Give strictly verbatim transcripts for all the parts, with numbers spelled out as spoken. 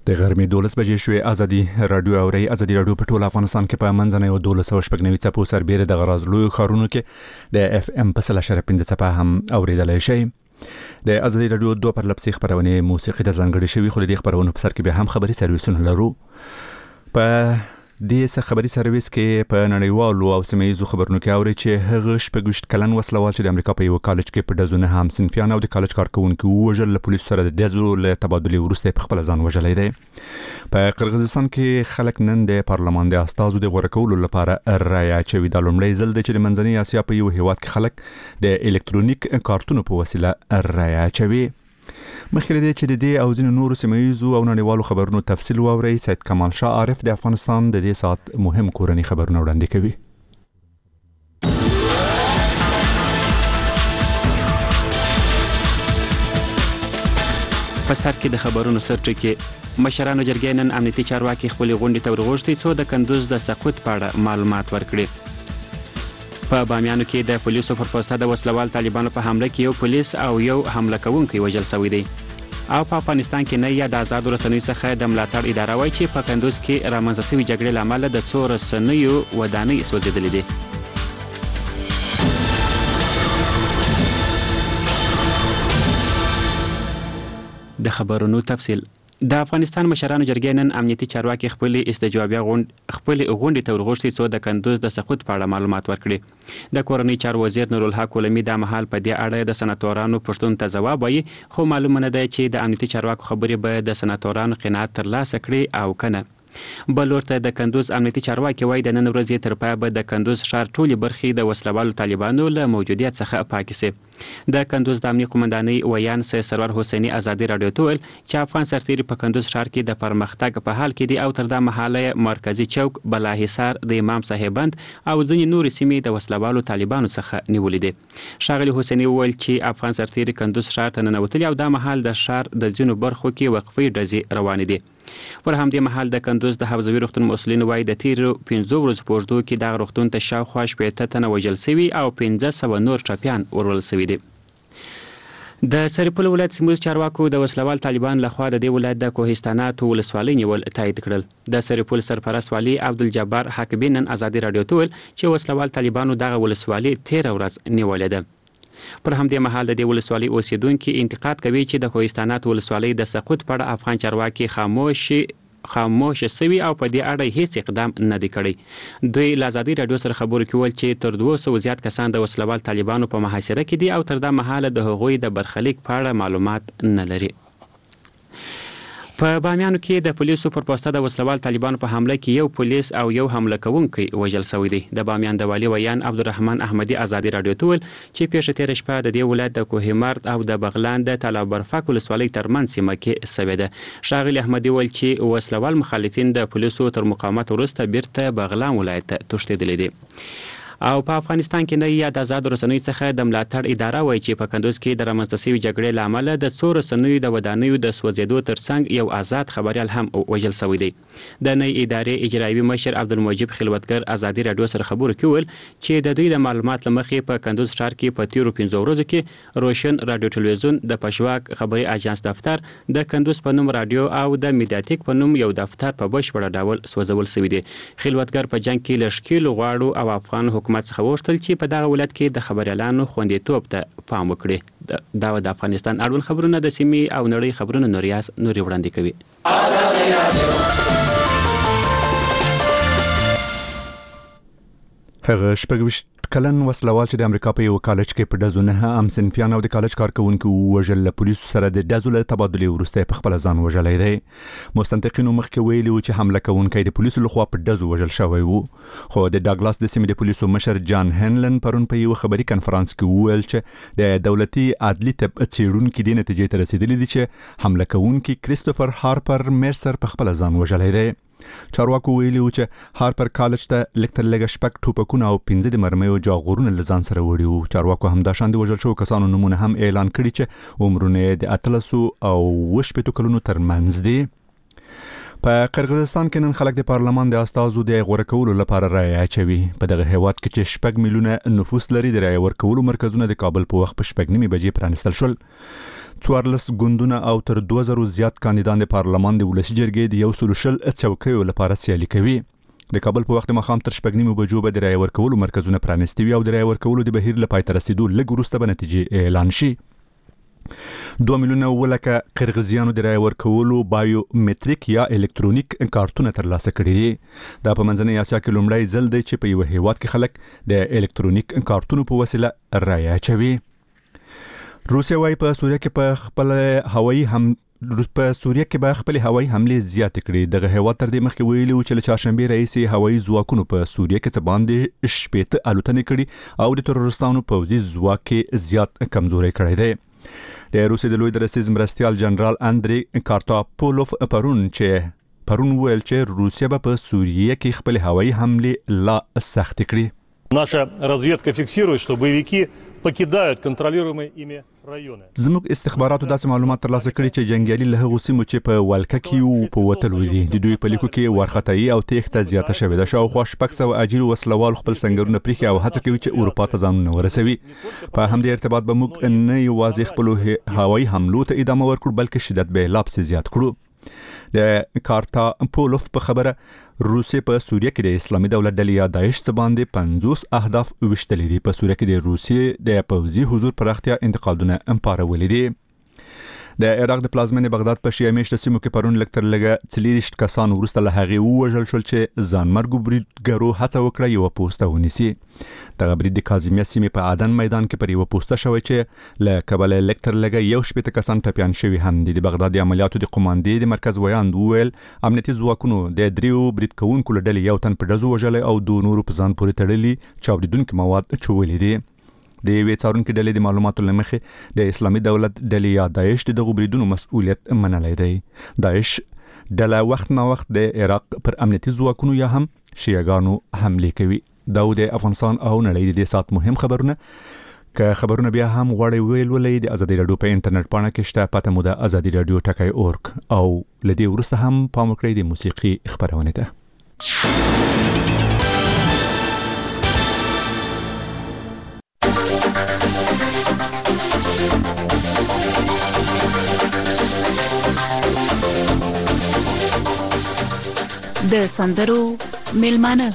د غرمې دولس بجې شوې. ازادي رادیو اوري ازادي رادیو په ټول افغانستان کې په منځنۍ او دولس او شپږ نوي څپو سربېره د غراز لوی ښارونو کې د اف ام په سل اشاره پنځه څپه هم اوریدلای شئ. د ازادي رادیو دوه پرلپسې خبرونه موسیقي د ځانګړي شوی خو د دې خبرونو په سر کې به هم خبري سرویسونه لرو. په دې څه خبري سرویس کې په نړیوالو او سیمه‌ییزو خبرونو کې اوري چې هغه شپږ کلن وسلوال چې د امریکا په یو کالج کې په دزونه هم صنفیان او د کالج کارکونکو وژل له پولیسو سره د دزو له تبادلې وروسته په خپل ځان وژلای دی. په قرغیزستان کې خلک نن د پارلمان د استازو د غوړه کولو لپاره رایه اچوي. د لومړی ځل د چې د منځنۍ اسیا په یو هیواد کې خلک د الکترونیک کارتونو په وسیله رایه اچوي. مخکې دې چې د دې او ځینو نورو سیمه‌ییزو او نړیوالو خبرونو تفصیل واوري، سید کمال شاه عارف د افغانستان د دې ساعت مهم کورنی خبرونه وړاندې کوي. په سر کې د خبرونو سرټکی مشرانو جرګې نن امنیتي چارواکي خپل غونډې ته ورغوښتي څو د کندوز د سقوط په اړه معلومات ورکړي. په بامیانو کې د پولیسو پر پوسټه د وسلوال طالبانو په حمله کې یو پولیس او یو حمله کوونکی وژل شوی دی. او په افغانستان کې نه یا د آزادو رسنیو څخه د ملاتړ اداره وایي چې په کندوز کې رامنځته شوې جګړې له امله د څو رسنیو ودانۍ سوځېدلې دي. د خبرونو تفصیل. د افغانستان مشرانو جرګې نن امنیتي چارواکي خپل استجوابیه غونډ خپل غونډې ته ورغوښتي څو د کندوز د سقوط په اړه معلومات ورکړي. د کورنۍ چارو وزیر نورالحق کولمي د مهال په دې اړه د سناتورانو پښتون ته ځواب وایي، خو معلومه نه ده چې د امنیتي چارواکو خبرې به د سناتورانو قناعت ترلاسه کړي او کنه. بل ورته د کندوز امنیتي چارواکي وایي د نن ورځې تر پایه به د کندوز ښار ټولې برخې د وسلوالو طالبانو له موجودیت څخه پاکې شي. د کندوز د امنیه قومندانۍ ویان سید سرور حسیني ازادي رادیو ته ویل چې افغان سرتیري په کندوز ښار کې د پرمختګ په حال کې دي او تر دا مهاله مرکزي چوک، بلاحصار، د امام صاحب بند او ځینې نورې سیمې د وسلوالو طالبانو څخه نیولې دي. ښاغلي حسیني وویل چې افغان سرتیري کندوز ښار ته ننوتلي او دا مهال د ښار د ځینو برخو کې وقفې ډزې روانې دي. پر همدې مهال د کندوز د حفظوي روغتون مسؤلین وایي د تیرو پنځو ورځو په اوږدو کې دغه روغتون ته شاوخوا شپېته تنه وژل سوي او پنځه سوه نور ټپیان ورول سوي دي. د سرپل ولایت سیمه‌ییز چارواکو د وسلوال طالبان لخوا د دې ولایت د کوهستانات ولسوالۍ نیول تایید کړل. د سرپل سرپرست والي عبدالجبار حقبي نن ازادي رادیو ته ویل چې وسلوال طالبانو دغه ولسوالۍ تیره ورځ نیولې ده. پر همدې مهال د دې ولسوالۍ اوسیدونکي انتقاد کوي چې د کوهستانات ولسوالۍ د سقوط په اړه افغان چارواکي خاموش خاموش سوي او په دې اړه هیڅ اقدام نه دی کړی. دوی له ازادي رادیو سره خبرو کې ویل چې تر دوه سوه زیات کسان د وسلوال طالبانو په محاصره کې دي او تر دا مهاله د هغوی د برخلیک په اړه معلومات نه لري. په بامیانو کې د پولیسو پر پوسټه د وسلوال طالبانو په حمله کې یو پولیس او یو حمله کوونکی وژل شوی دی. د بامیان د والي ویان عبدالرحمن احمدي ازادي رادیو ته ویل چې پیښه تېره شپه د دې ولایت د کوهمرد او د بغلان د تالابرفک ولسوالۍ ترمنځ سیمه کې شوې ده. ښاغلي احمدي ویل چې وسلوال مخالفین د پولیسو تر مقاومت وروسته بیرته بغلان ولایت ته تښتېدلي دي. او په افغانستان کې نه یا د آزادو رسنیو څخه د ملاتړ اداره وایي چې په کندوز کې د رامنځته شوې جګړې له امله د څو رسنیو د ودانیو د سوځېدو ترڅنګ یو آزاد خبریال هم وژل شوی دی. د نوې ادارې اجرایوي مشر عبدالمجید خلوتګر ازادي رادیو سره خبرو کې ویل چې د دوی د معلومات له مخې په کندوز ښار کې په تیرو پنځو ورځو کې روشن رادیو ټلویزیون، د پښواک خبري اژانس دفتر، د کندوز په نوم رادیو او د میډیاتیک په نوم یو دفتر په بشپړ ډول سوځول شوی دی. خلوتګر په جنگ کې له ښکېلو غواړو او افغان حکومت څخه وغوښتل چې په دغه ولایت کې د خبریالانو خوندیتوب ته پام وکړي. دا د افغانستان اړوند خبرونه د سیمې او نړۍ خبرونه نوریاس نوري وړاندې کوي. هغه شپږ کلن وسلوال چې د امریکا په یو کالج کې په دزونه هم صنفیان او د کالج کارکونکو وژل له پولیسو سره د دزو له تبادلې وروسته په خپل ځان وژلی دی. مستنطقینو مخکې ویلي و چې حمله کوونکی د پولیسو لخوا په دزو وژل شوی و، خو د ډاګلاس د سیمې د پولیسو مشر جان هنلن پرون په یو خبري کنفرانس کې وویل چې د دولتي عدلي طب څېړونکي دې نتیجې ته رسېدلي دي چې حمله کوونکی کریستوفر هارپر میرسر په خپل ځان وژلی دی. چارواکو ویلي و چې هارپر کالج ته لږ تر لږه شپږ ټوپکونه او پنځه د مرمیو جاغورونه له ځان سره وړي وو. چارواکو همداشان د وژل شوو کسانو نومونه هم اعلان کړي چې عمرونه یې د اتلسو او اوه شپېتو کلونو ترمنځ دي. په قرغیزستان کې نن خلک د پارلمان د استازو د غوړه کولو لپاره رایه اچوي. په دغه هیواد کې چې شپږ میلیونه نفوس لري د رایه ورکولو مرکزونه د کابل په وخت په شپږ نیمې بجې پرانیستل شول. څوارلس ګوندونه او تر دوه زره زیات کاندیدان د پارلمان د ولسي جرګې د یو سل شل چوکیو لپاره سیالي کوي. د کابل په وخت مخام تر شپږ نیمو بجو به د رای ورکولو مرکزونه پرانیستي وي او د رای ورکولو د بهیر له پای ته رسیدو لږ وروسته به نتیجې اعلان شي. دوه میلیونه ولکه قرغیزیانو د رای ورکولو بایومتریک یا الکترونیک کارتونه ترلاسه کړي دي. دا په منځنۍ اسیا کې لومړی ځل دی چې په یو هیواد کې خلک د الکترونیک کارتونو په وسیله رای اچوي. روسیا وايي په سوریه کې په خپل هوایي هم په سوریه کې به خپل هوایي حملې زیات کړي. دغه هیواد تر دې مخکې ویلي و چې له چهارشنبه رئیس هوایي ځواکونو په سوریه کې څه باندې شپېته الوتنې کړي او د تروریستانو پوځي ځواک زیات کمزوري کړی دی. د روسیې د لوی درستیز مرستیال جنرال اندری کارتاپولوف پرون چې پرون ویل چې روسیا به په سوریه کې خپل هوایي حملې لا سخت کړي. Наша разведка фиксирует, что боевики покидают контролируемые ими районы. زموږ استخباراتو داسې معلومات ترلاسه کړي چې جنگیالي له هغو سیمو چې په ولکه کې وو په وتلو دي. د دوی په لیکو کې وارخطایي او تېښته زیاته شوې ده. شاوخوا شپږ سوه اجیر وسلوال خپل سنګرونه پریښي او هڅه کوي چې اروپا ته ځانونه ورسوي. په همدې ارتباط به موږ نه یوازې خپلو هوایي حملو ته ادامه ورکړو بلکې شدت به لا پسې زیات کړو. د کارتاپولوف په خبره روسیې په سوریه کې د اسلامي دولت ډلې یا داعش څخه باندې پنځوس اهداف وشتلې دي. په سوریه کې د روسیې د پوځي حضور پراختیا انتقادونه امپارولې دي. د عراق د پلازمینې بغداد په شیعه میشته سیمو کې پرون لږ تر لږه څلېرویشت کسان وروسته له هغې ووژل شول چې ځانمرګو بریدګرو هڅه وکړه یوه پوسته ونیسي. دغه برید د کاظمیه سیمې په عدن میدان کې پر یوه پوسته شوی چې له کبله لږ تر لږه یو شپېته کسان ټپیان شوي هم دي. د بغداد د عملیاتو د قوماندې د مرکز ویاند وویل امنیتي ځواکونو د دریو برید کوونکو له ډلې یو تن په ډزو وژلی او دوه نورو په ځان پورې تړلي چاودېدونکي مواد چولي دي. د یوې څارونکي ډلې د معلوماتو له مخې د اسلامي دولت ډلې یا داعش د دغو بریدونو مسؤلیت منلی دی. داعش ډله وخت نه وخت د عراق پر امنیتي ځواکونو یا هم شیعهګانو حملې کوي. دا د افغانستان او نړۍ د دې سات مهم خبرونه. که خبرونه بیا هم غواړئ ولولئ د ازادي راډیو په انټرنیټ پاڼه کې شته. پته مو د ازادي راډیو ټکی اورګ او له دې وروسته هم پام وکړئ د موسیقي خپرونې ته. د سندرو میلمانه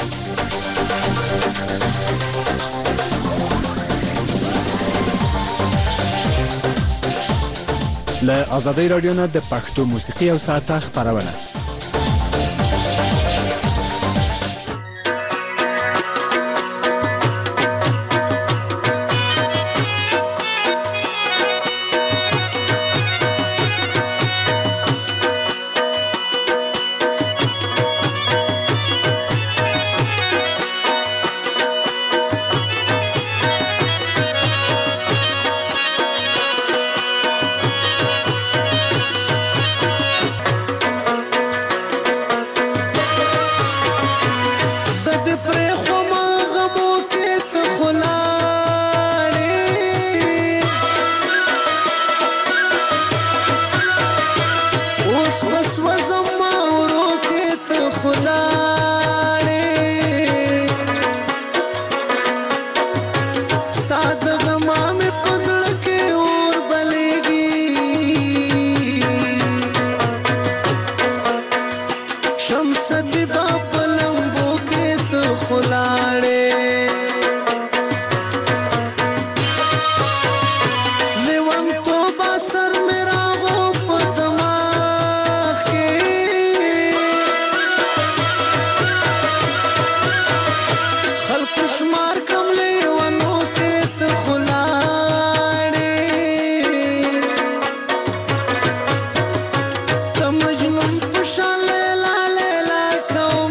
له ازادي راډیو نه د پښتو موسیقي او ساعته خبرونه. Go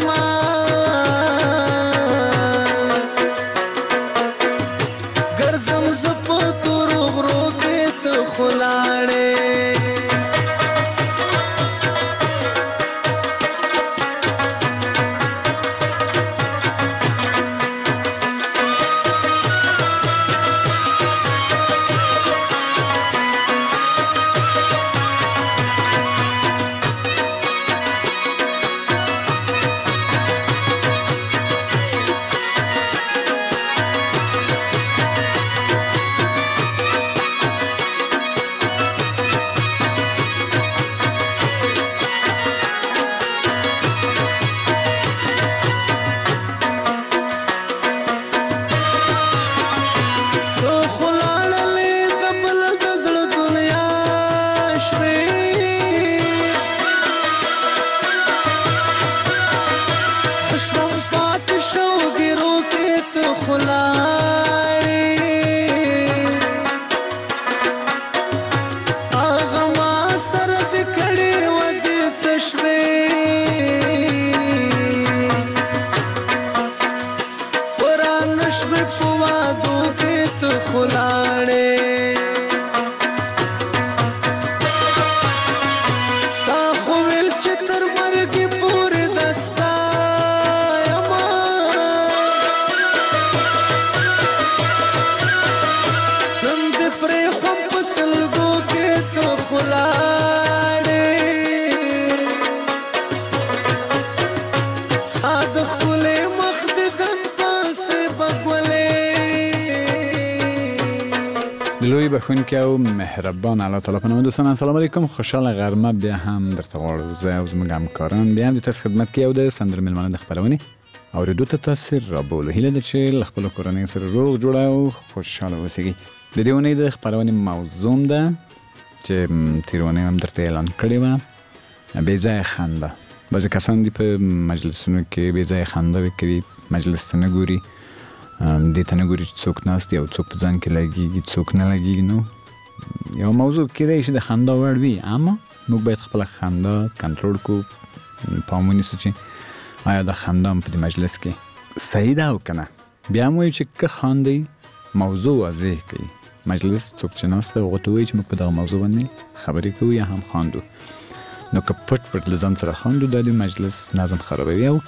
لوی بخونکي او مهربان الله تعالی په نوم دوستان السلام علیکم خوشاله غرمه بیا هم درته غواړو زه او زموږ همکاران بیا هم د تاسو خدمت کې یو د سندرو میلمانه د خپرونې اورېدو ته تاسو رابولو هیله ده چې له خپلو کورنیو سره روغ جوړ او خوشحاله اوسئ. د دې اونۍ د خپرونې موضوع ده چې تېره اونۍ هم درته اعلان کړې وه بې ځایه خنده. بعضې کسان دي په مجلسونو کې بې ځایه خنده کوي، مجلس ته نه ګوري، دې ته نه ګوري چې څوک ناست دی او څوک په ځان کې لګېږي څوک نه لګېږي. نو یو موضوع کېدای شي د خندا وړ وي، اما موږ باید خپله خندا کنټرول کړو، پام ونیسو چې آیا د خندا هم په دې مجلس کې صحیح ده او که نه. بیا هم وایو چې که خاندئ موضوع واضح کوي، مجلس څوک چې ناست دی هغو ته وایي چې موږ په دغه موضوع باندې خبرې کوو یا هم خاندو. نو که پټ پټ له ځان سره خاندو دا د مجلس نظم خرابوي او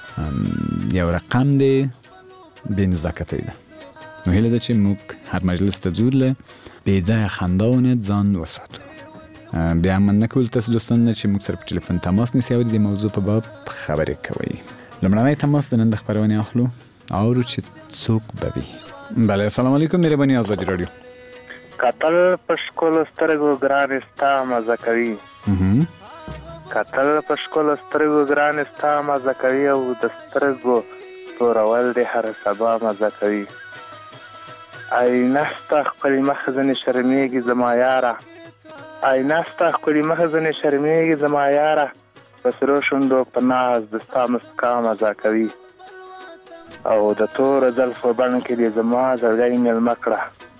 یو رقم دی بې نزاکتۍ ده. نو هیله ده چې موږ هر مجلس ته ځو له بې ځایه خنداونه ځان وساتو. بیا مننه کول تاسو دوستان چې موږ سره په ټلیفون تماس نیسئ او د موضوع په باب خبرې کوئ. لومړنی تماس د نن د خپرونې اخلو اورو چې څوک به وي. بله السلام علیکم مهرباني ازادي راډیو. کتل په ښکلو سترګو ګرانې ستا مزه کوي، کتل په ښکلو سترګو ګرانې ستا مزه کوي او د سترګو تورول دې هر سبا مزه کوي. آینه ستا ښکلي مخ ځنې شرمېږي زما یاره، آینه ستا ښکلي مخ ځنې شرمېږي زما یاره، په سرو شونډو په ناز د ستا مسکا مزه کوي. او د تورو زلفو بڼ کې دې زما زړګی مېلمه کړه،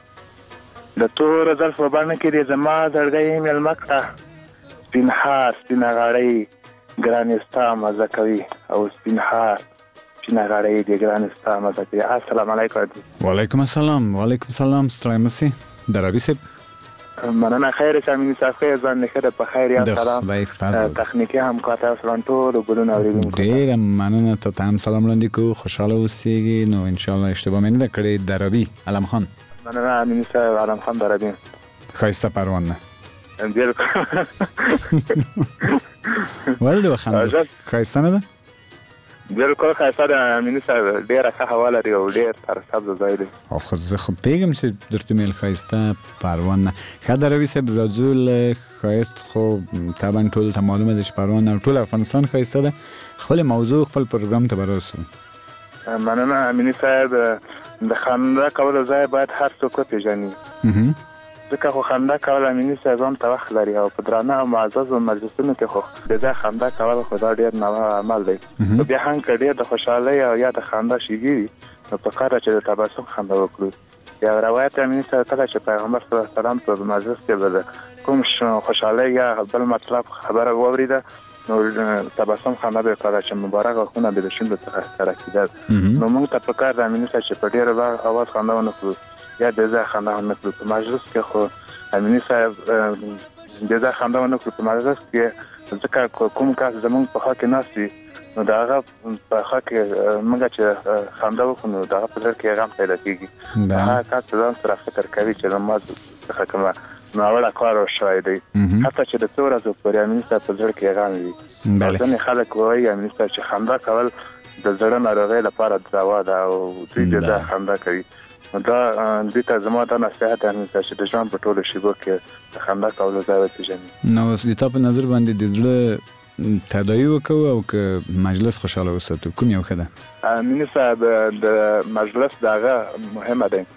د تورو زلفو بڼ کې دې زما زړګی مېلمه کړه، سپین هار سپینه غاړۍ ګرانې ستا مزه کوي او سپین هار سپینه غاړۍ دې ګرانې ستا مزه کوي. السلام علیکم. وعلیکم السلام. وعلیکم السلام. ستړی مه سئ درابي صاحب. مننه خیر شه امیني صاحب، ښه ځان دې ښه ده، په خیر یاست؟ سلام. تخنیکي همکار تاسو باندې ټولو ګلونه اورېدونکو ډېره مننه. تا ته هم سلام وړاندې کوو، خوشحاله اوسېږي. نو انشاءالله اشتباه مې نه ده کړې. درابي علم خان. مننه امیني صاحب، علم خان درابي. ښایسته پروان ده. بالکل. ولې دې وخندل؟ ښایسته نه ده؟ بالکل ښایسته ده امیني صاحب، ډېره ښه هوا لري او ډېر سرسبزه ځای دی. او خو زه خو پوهېږم چې درته ویل ښایسته پروان نه. ښه دروي صاحب راځو له ښایست خو طبعا ټولو ته معلومه ده چې پروان او ټول افغانستان ښایسته ده. خپل موضوع خپل پروګرام ته به راسو. مننه امیني صاحب. د خندا کولو ځای باید هر څوک وپېژني، ځکه خو خندا کول امیني صاحب هم ته وخت لري او په درانه او معززو مجلسونو کې خو بې ځایه خندا کول خو دا ډېر ناوړه عمل دی. خو بیا هم که ډېر د خوشحالۍ او یا د خندا شېبې وي نو پکار ده چې د تبسم خندا وکړو. یو روایت امیني صاحب کله چې پیغمبر صلی الله علیه وسلم په مجلس کې به د کوم خوشحالۍ یا بل مطلب خبره واورېده نو تبسم خندا به کړه چې مبارک غاښونه به د شونډو څخه ښکاره کېدل. نو موږ ته پکار ده امیني صاحب چې په ډېر اواز خندا ونه کړو یا بې ځایه خندا ونه کړو. په مجلس کې خو امیني صاحب بې ځایه خندا ونه کړو په مجلس کې، ځکه کوم کس زموږ په خوا کې ناست وي نو د هغه په خوا کې موږ چې خندا وکړو نو د هغه په زړه کې غم پیدا کېږي. هغه کس ځان سره فکر کوي چې له ما څخه کومه ناوړه کار وشوی دی، حتی چې د څو ورځو پورې امیني صاحب په زړه کې غم وي. ځینې خلک وایي امیني صاحب چې خندا کول د زړه ناروغۍ لپاره دوا ده او دوی بې ځایه خندا کوي. دا دوی ته زما دا نصیحت دی چې د ژوند په ټولو شیبو کې د خندا کولو ځای وپېژني. نو اوس د تا په نظر باندې د زړه تداوي وکړو او که مجلس خوشحاله وساتو کوم یو ښه ده؟ امیني صاحب د مجلس د هغه مهمه دی،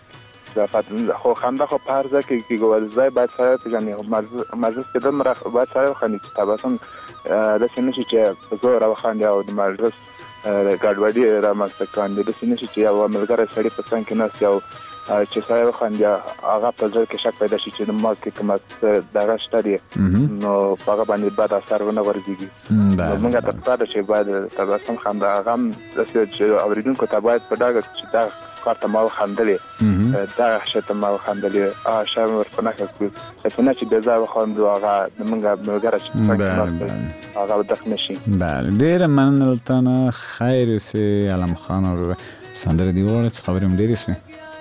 خو خندا خو په هر ځای کې کېږي، ځای باید سړی وپېژني. مجلس کې دومره باید سړی وخاندي چې تبسم داسې نه شي چې په زوره وخاندي او د مجلس ګډوډي رامنځته کاندي. داسې نه شي چې یو ملګری سړي په څنګ کې ناست او چې سړی وخاندي هغه په زړه کې شک پیدا شي چې ما کې کومه دغه شته دی نو په هغه باندې بد اثر ونه غورځېږي. نو موږ ته پکار ده چې باید تبسم خندا هغه هم داسې چې اورېدونکو ته باید په ډاګه چې دا کار ته ما وخندلې، دغه شی ته ما وخندلې، هغه شی مې ورته نښه کړو، داسې نه چې بې ځایه وخاندو هغه زموږ ملګری چې څنګ کې ناست دی هغه دغ نه شي. بله ډېره مننه له تا نه. خیر اوسې علم خان او سندره دې وغواړه څه خبرې هم ډېرې شوې.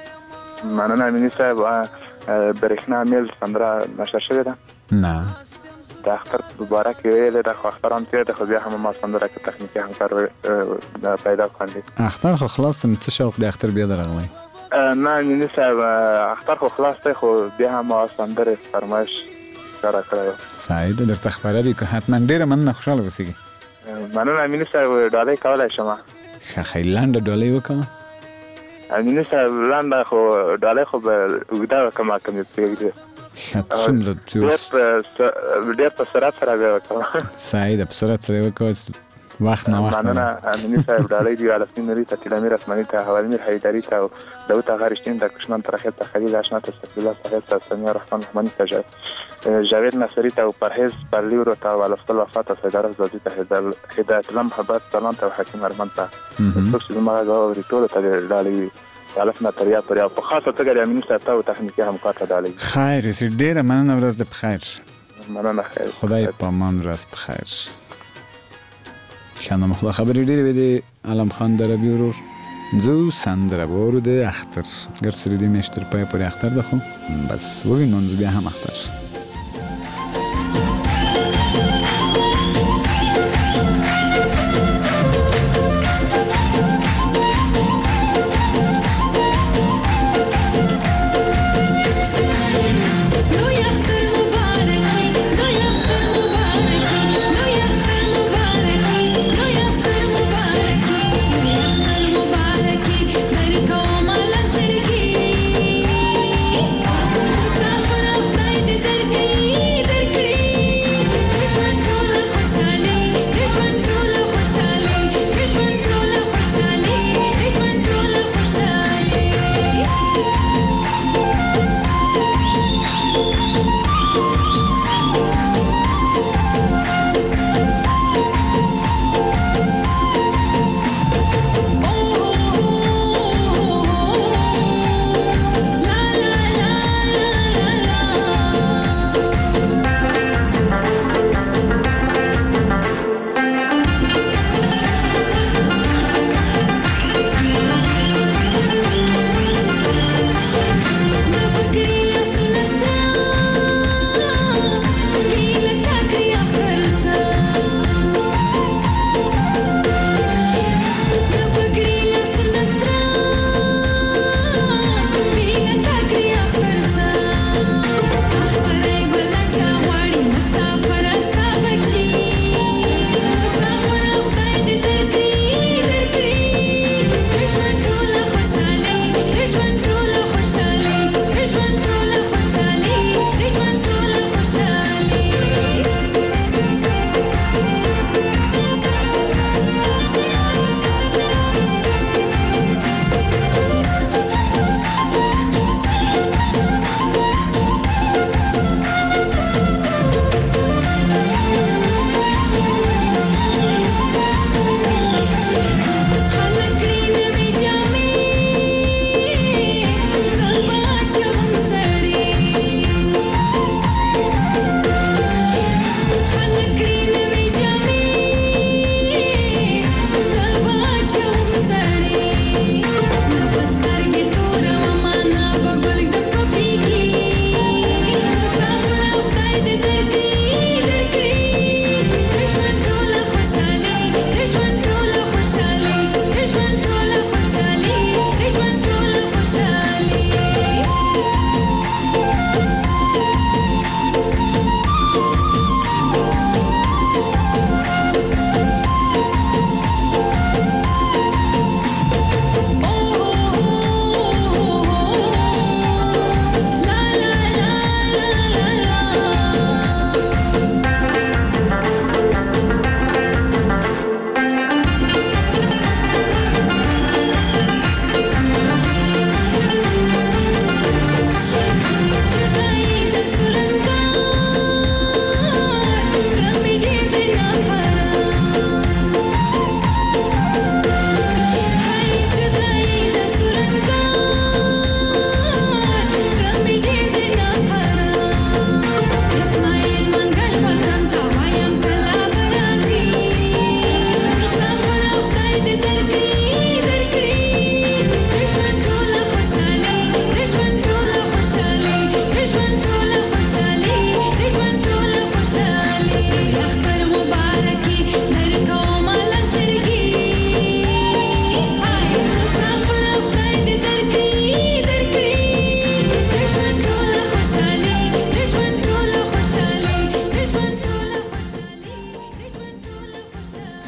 مننه امیني صاحب. برېښنا میل سندره نشر شوې ده؟ نه د اختر په باره کې ویلې ده، خو اختر هم تېر ده، خو بیا هم ما سندره کې تخنیکي همکار پیدا کاندي. اختر خو خلاص څه شوق د اختر بیا درغلی؟ نه امینی صاحب اختر خو خلاص دی خو بیا هم ما سندرې فرمایش ښکاره کړی. سعید درته خبره وي که حتما ډېره مننه خوشحاله اوسېږي. مننه امینی صاحب ډالۍ کولی شم. ښه ښه لنډه ډالۍ وکړه. امینی صاحب لنډه خو ډالۍ خو به اوږده وکړم که مې پرېږدي. څومره ډېر په سرعت سره بیا وکړم. سعید په سرعت سره یې وکړه وقت نه وقت. مننه امینی صاحب ډالۍ دی علفی نوری ته تیلامیر اسمانی ته حوالمیر حیدری ته داوود آقا رشتین ته کشمان ترخیل ته خلیل اشنا ته سفیلا صاحب ته سمیه رحمان رحمانی ته جاوید نصری ته پرهیز پرلیورو ته والفقل وفا ته سیدار زادی ته هدایت الله محبت سلام ته حکیم ارمان ته څوک چې زما غږ اوري ټولو ته ډالۍ الف نه تریا پر یا په خاصه توګه د امینی صاحب ته او تخنیکي همکار ته ډالۍ. خیر اوسې ډېره مننه ورځ دې په خیر. مننه خیر. خدای په امان ورځ په خیر. خانم خدا خبری ډېرې وې د علم خان دربي ورور زه سندره به واورو د اختر ګرڅه د دې میاشتې تر پایه پورې اختر ده خو بس ووینو نو بیا هم اختر شي. Did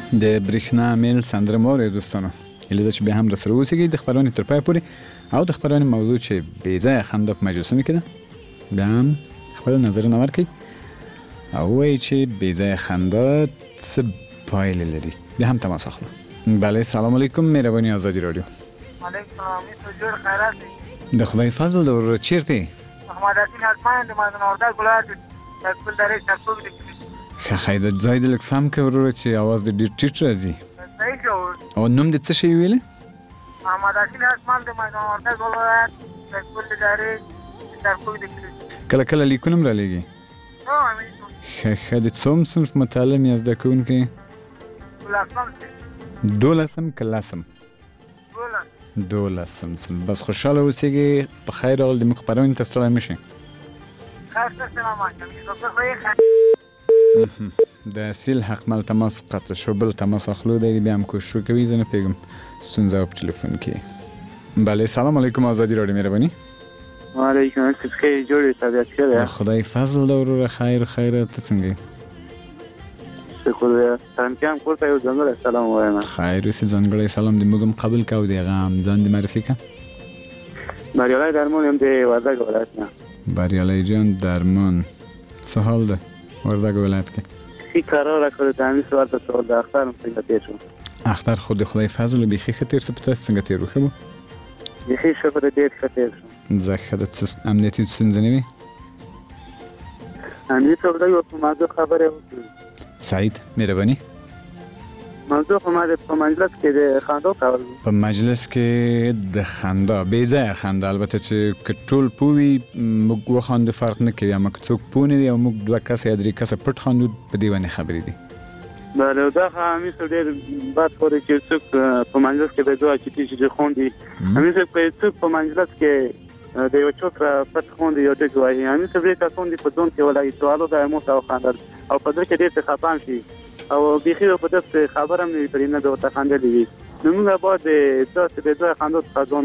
د برېښنا میل سندره مو دوستانو هیله ده چې بیا هم در سره اوسیږئ د خپرونې تر پای پورې او د خپرونې موضوع چې بې ځایه خندا په مجلسونو کې ده بیا هم خپل نظرونه ورکړئ او وایي چې بې ځایه خندا څه پایلې لري بیا هم تماس اخلو. بله سلام علیکم مهرباني آزادی رادیو. علیکم سلام جوړ خیرات دی. د خدای فضل د ور چیرته محمد حسین حسمان د مازن اوردا ګلات د خپل درې چکو دی. ښه خیر د ځای د لک سم کوي چې आवाज د ډیر ټیټ راځي. صحیح جوړ. او نوم د څه شی ویل؟ محمد حسین حسمان د مازن اوردا ګلات د خپل درې چکو دی. کله کله لیکونم را لګي. نو امين. ښه ښه د څوم صنف متعلم یاست د کوونکی؟ دولسم کلاسم. دولسم صنف. بس خوشاله اوسئ په خیر او د مخبرونې ته ستړي مشئ. خیر سلام علیکم. د اصل حق مل تماس قطع شو بل تماس اخلو دی بیا هم کوشش کوي زنه پیغام ستونزه په ټلیفون کې. بله سلام علیکم آزادی رادیو مهرباني. وعلیکم السلام خیر جوړ طبیعت ښه خدای فضل د ورور خیر خیرات څنګه شکر سلام کوته یو ځنګړی سلام وایم. خیر اوسې ځنګړی سلام دې موږ قبول کوو دی غام ځان دې معرفي کا. بریالي درمون هم دی وردګ ولایت نه. بریالي جان درمون څه حال ده وردګ ولایت کې؟ سی قرار کړو د امي سوال ته سوال د اختر څنګه تیر شو؟ اختر خود خدای فضل به خې خطر سپته څنګه تیر وخو؟ به خې شپه د ډېر خطر شو. ځکه د امنیتي څنګه نه وي؟ امنیت او د یو موضوع خبره وکړه. سعید مهرباني. موضوع په ماده په مجلس کې د خندا کول. په مجلس کې د خندا بې ځای خندا البته چې کټول پوي موږ وخاند فرق نه کوي اما څوک پونه دی او موږ دوه کس یا درې کس پټ خاندو په دی باندې خبرې دي. بله دا همي څه ډېر بات پورې چې څوک په مجلس کې به دوه چې چې خوندي همي څوک په څوک په مجلس کې د یو څوک پټ خوندي یو ټکی وایي همي څه به تاسو دې په ځون کې ولای سوالو د مو او خاندل او په دې کې ډېر خپان شي او بيخي په دې خبره مې پرې نه دوه خاندلې وي نو موږ به د تاسو د دوه خاندو ځون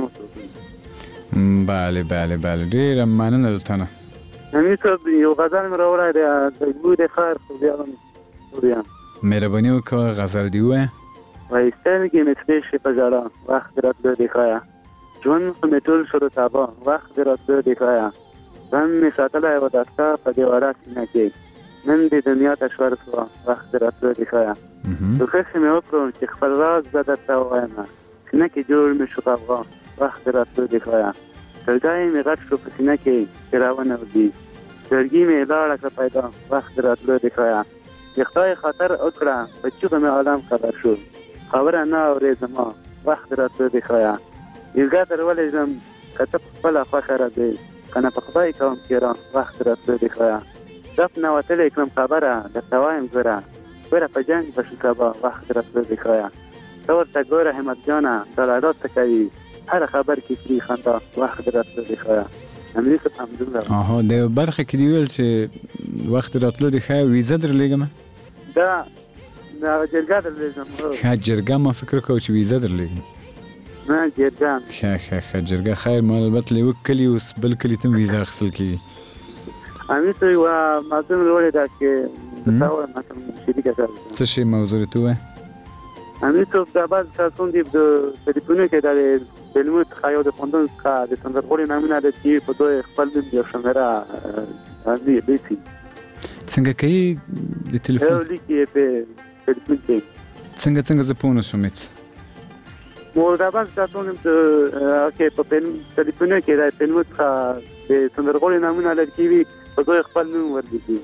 وسو. بله بله بله ډېر مننه لتنه. همي څه یو غزل مې راوړای دی د ګورې خیر خو بیا بیا مهرباني وکړه غزل دی وای. وای سترګې مې ترې شي په ځړه وخت راتلو دی ښایا ژوند خو مې ټول شو تابه وخت راتلو دی ښایا ځان مې ساتلی و د ستا په دیواره سینه کې نن دې دنیا ته شور شوه وخت راتلو دی ښایا کوښښ مې وکړو چې خپل راز به درته ووایم سینه کې جوړ مې شو افغان وخت راتلو دی ښایا ټولګی مې غټ شو په سینه کې چې راونوځي زړګي مې لاړه کړه پیدا وخت راتلو دی ښایا د خدای خاطر وکړه په چېغه مې عالم خبر شو خبره نه اورې زما وخت راتلو دی ښایا عیدګاه ته راولې ځم که ته په خپله خوښه راځې که نه په خدای کوم کیران وخت راتلو دی ښایا دف نه وتلی کړم خبره درته وایم ګوره ګوره په جنګ به شو سبا وخت راتلو دی ښایا ته ورته ګوره همت جانه دلالات ته کوي هره خبر کې کړي خندا وخت راتلو دی ښایا همدې څه همدومره. اها د برخه کې دی ویل چې وخت راتلو دی ښایا ویزه درلېږم دا دا جرګه درلېږم ښه جرګه ما فکر کوم چې ویزه درلېږم نه جرګه ښه ښه ښه جرګه خیر ما البته لیو کلی اوس بل کلی ته ویزه اخیستل کېږي. همي څه یوه موضوع مې وړې ده چې درته وایم مثلا شریکه ده څه شی موضوع ته ووایه. همي څوک دا بعض کسان دي د ټلیفونونو کې د فلمونو څخه یو د خوندون څخه د سندرغاړي نومونه ده چې په دوی خپل نوم یو شمېره لیکي څنګه کوي د تلیفون یو لیکي په ټلیفون کې څنګه څنګه زه پوه نه شوم هېڅ مو دا بعض کسان د په ټلیفونونو کې د فلمونو څخه د سندرغاړي نومونه لیکي وي په دوی خپل نوم ورلیکي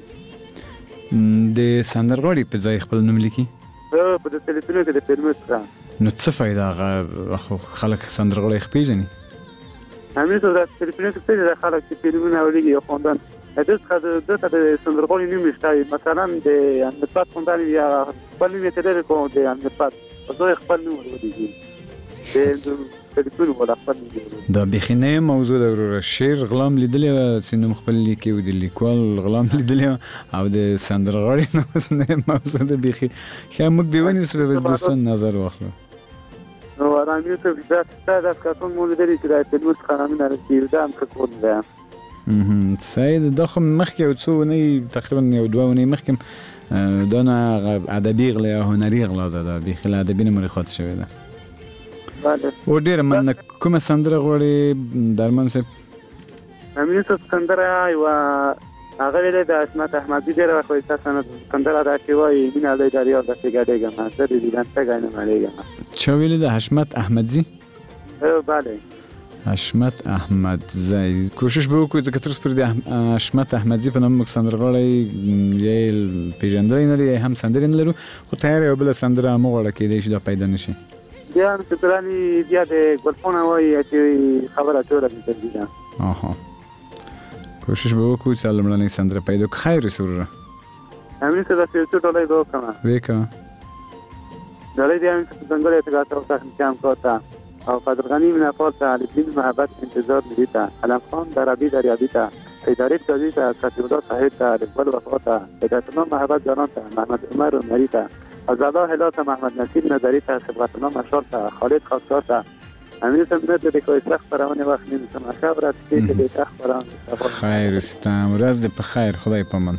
د سندرغاړي په ځای خپل نوم لیکي په د ټلیفونونو کې د فلمونو څخه نو څه فایده هغه خلک سندرغاړي خو پېژني همي څه د ټلیفونونو کې د خلک چې فلمونه ورلیکي یو خوندان د څه د د سندرغاړي نوم شته مثلا د امنپات خوندان یا خپل نوم یې تللی کوم د امنپات په دوی خپل نوم ورلیکي د ټلیفون ولا خپل دا بخینه موضوع د ورور شعر غلام لیدلی چې نوم خپل لیکي او د لیکوال غلام لیدلی او د سندرغاړي نو نه موضوع د بخي خو موږ به ونی سره د دوستان نظر واخلو نو ارامي ته دا ستاسو کارتون مول دی چې د فلمو څخه نه راځي دا هم څه کول دی اها سید د خو مخکې او څو نه تقریبا یو دوه نه مخکې دا نه ادبي غلا یا هنري غلا ده دا بیخي له ادبي نه مریخات شوی ده. بله او ډېره مننه. کومه سندره غواړې درمان صاحب؟ امین صاحب سندره یوه هغه ویلې د عصمت احمدي ډېره ښایسته سندره ده چې وایي مینه دی دریا داسې ګډېږم زه د دیدن تږی نه مړېږم. چا ویلې ده؟ حشمت احمدزي؟ بله حشمت احمدزي. کوشش به وکړو ځکه تر اوسه پورې د حشمت احمدزي په نوم موږ سندرغاړی یې پېژندلی نه لري، هم سندرې نه لرو، خو تیاره یوه بله سندره مه غواړه، کیدای شي دا پیدا نه شي. بیا نو سپراني بیا د ګلفونه وایي چې خبره ټوله بېترګي ده. آها کوشش به وکړو چې لومړنۍ سندره پیدا کړو. خیر اوسه وروره. امین صاحب داسې یو څو ډالۍ به وکړمه. ویې کوه. ډالۍ د امین صاحب ځانګړې اعتقاد او تخنیکي همکار ته او قدرغنی منافات ته لیدین محبت انتظار ملی ته علم خان دربی دریابی ته اداره قاضی ته صفیالله صاحب ته اقبال وفا ته هدایت الله محبت جانان ته محمد عمر عمری ته عزالله هلال ته محمد نصیر نظری ته صبغت الله مشال ته خالد خاکسار ته امین صاحب نه د کویت خبرونه وخت نمی‌سم شب را چې د خبرونه خیر استم ورځ دې په خیر خدای پامان.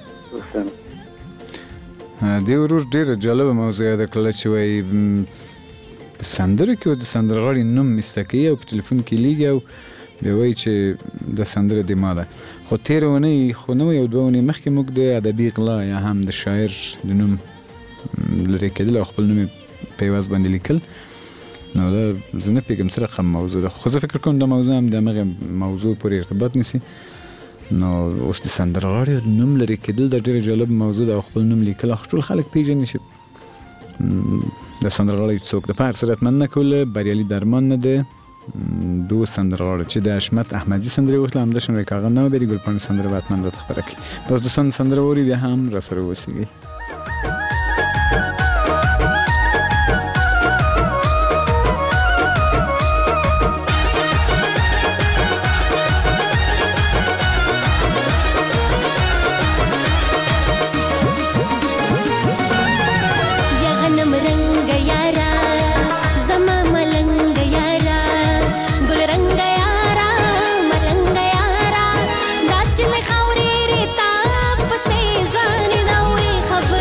دی ورور ډېره جالبه موضوع ده کله چې وایي په سندره کې د سندرغاړي نوم مسته کوي او په تلیفون کې لیږي او بیا وایي چې د سندره د ما ده. خو تېره اونۍ خو نه یو دوه اونۍ مخکې موږ د ادبي غلا یا هم د شاعر د نوم لرې کېدل او خپل نوم یې په عوض باندې لیکل، نو دا زه نه پوهېږم څه رقم موضوع ده، خو زه فکر کوم دا موضوع هم د همغې موضوع پورې ارتباط نیسي. نو اوس د سندرغاړي د نوم لرې کېدل دا ډېره جالب موضوع ده او خپل نوم لیکل خو ټول خلک پېژني چې د سندرغاړی څوک ده. په هر صورت مننه کوله. بریالي درمان نه ده دو سندرغاړو چې د حشمت احمدزي سندرې وغوښتله همداشان وایي که هغه نه وبېري ګلپاڼې سندره به حتما راته خپره کړي. بس دوستان سندره واوري بیا هم راسره اوسېږئ. خبر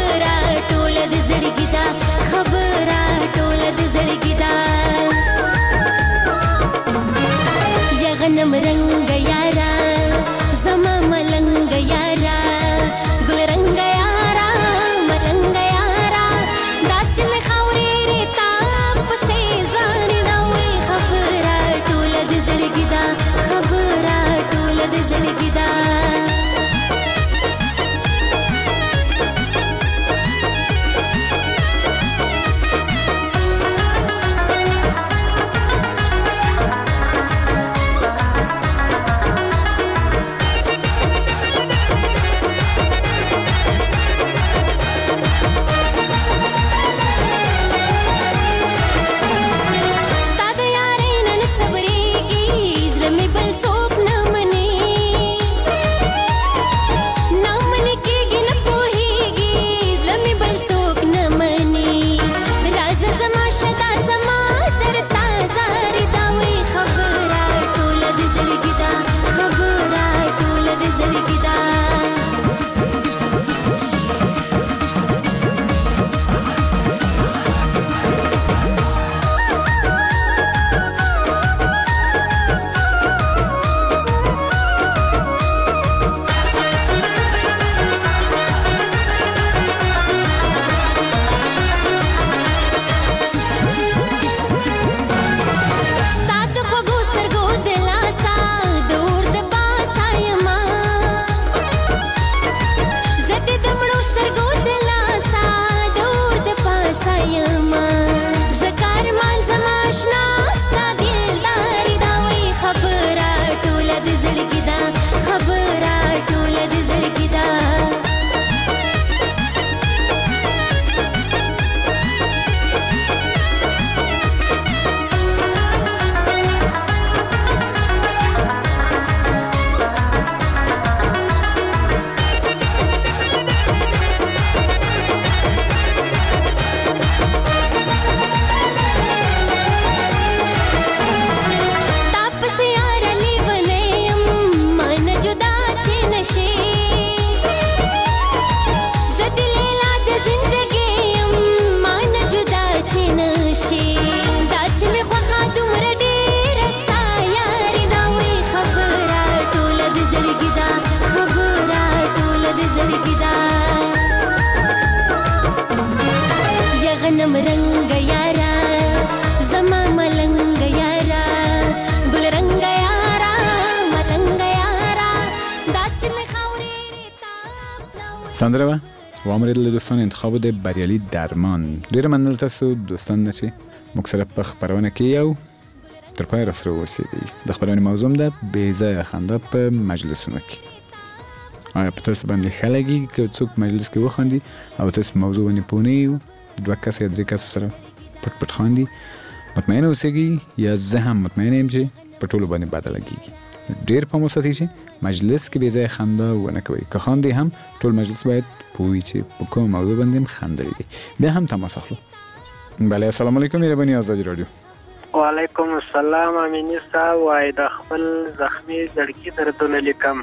غنم رنگ یارا زما ملنګ یارا ګل رنگ یارا ملنګ یارا داچ می خوري تا سندره و وامریدل دوستان انتخاب د بریالي درمان ډیر مننه تاسو دوستان چې موږ سره په خبرونه کې یو تر پای را سره ورسېدی. د خبرونې موضوع ده بې ځایه خندا په مجلسونو کې. آیا په تاسو باندې ښه لګي که څوک مجلس کې وخاندي او تاسو موضوع باندې پوه نه یو دوه کس یا درې کس سره پټ پټ خاندي؟ مطمئنه اوسئ یا زه هم مطمئنه یم چې په ټولو باندې بده لګېږي. ډېر پام وساتئ چې مجلس کې بې ځایه خندا ونه کوئ. که خاندئ هم ټول مجلس باید پوه وي چې په کومه موضوع باندې هم خندلي دي. بیا هم تماس اخلو. بله السلام علیکم مهرباني آزادي راډیو. وعلیکم السلام امینی صاحب وای د خپل زخمی زړګي دردونه لیکم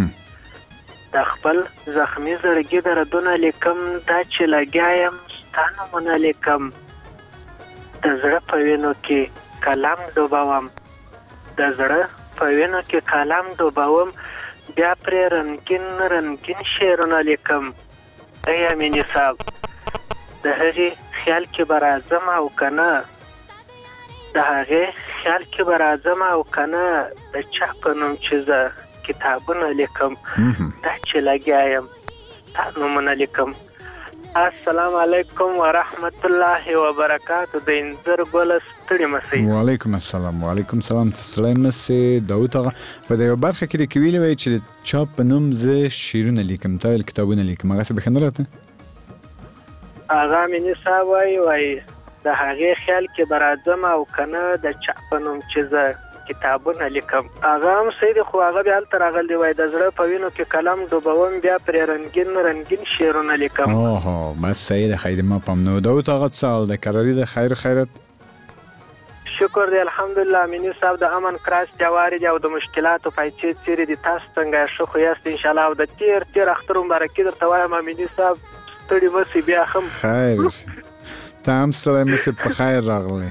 د خپل زخمی زړګي دردونه لیکم دا چې لګیایم ستانه مونږ لیکم د زړه په وینو کې کلام ډوبوم د زړه په وینو کې کلام ډوبوم بیا پرې رنګین رنګین شعرونه لیکم. ای امینی صاحب د هغې خیال کې به راځم او کنه د هغې خیال کې به راځم او کنه د چا په نوم چې زه کتابونه لیکم دا چې لګیا یم ستا نومونه لیکم. السلام علیکم ورحمت الله وبرکاتو. د انځر ګله ستړي مسئ. وعلیکم السلام وعلیکم السلام ستړي مسئ. داود آقا په د یو برخه کې لیکي ویلي وی چې د چا په نوم زه شعرونه لیکم تا ویل کتابونه لیکم هغسې به ښه نه راته؟ هغه امیني صاحب وایي وایي د هغې خیال کې به راځم او که نه د چا په نوم چې زه کتابونه لیکم. هغه هم صحیح دی خو هغه بیا هلته راغلی دی وایي د زړه په وینو کې قلم ډوبوم بیا پرې رنګین رنګین شعرونه لیکم. اوهو بس صحیح ده خیلی ما پام نه و. داود آقا څه حال ده کراري ده خیر خیرت؟ شکر دی الحمدلله امیني صاحب د امن کراس جواري دی او د مشکلاتو پایچې څیرې دي. تاسو څنګه ښه خو یاست انشاءالله او د تیر تیر اختر مبارکي درته وایم امیني صاحب ستړي مسئ بیا هم خیر اوسې ته هم ستړی مسئ په خیر راغلی.